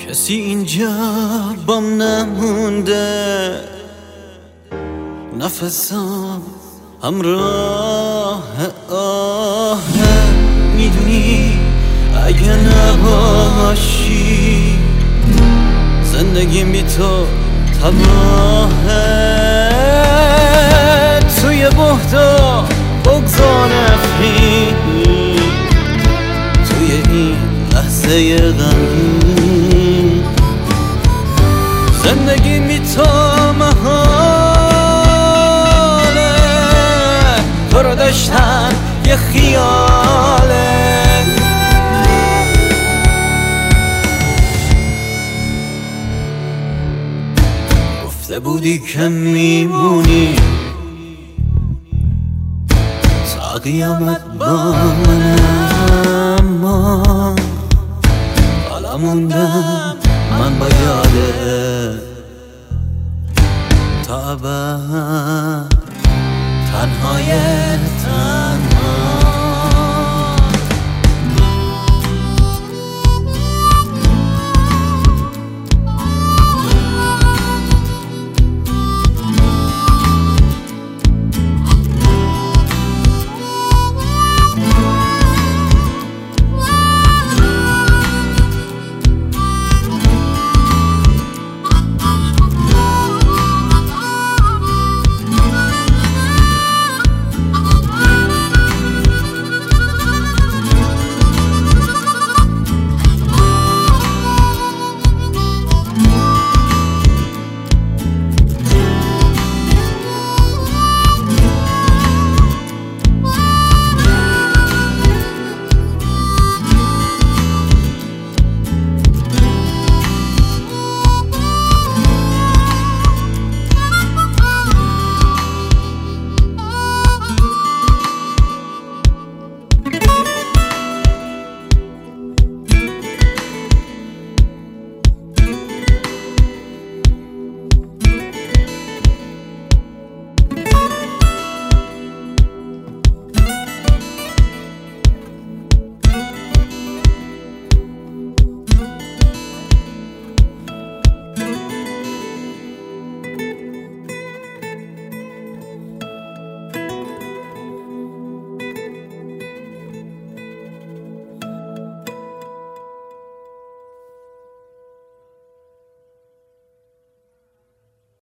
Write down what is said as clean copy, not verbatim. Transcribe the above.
کسی اینجا بام نمونده، نفسم همراه آهه. میدونی اگه نباشی زندگیم بی تو تباهه. توی بهتا بگذار نفرین، توی این لحظه غمگین زندگیم بی تو محاله. تو رو داشتن یه خیاله. گفته بودی که میمونی تا قیامت با منم، اما حالا موندم من با یاده تا ابد تنهایتم.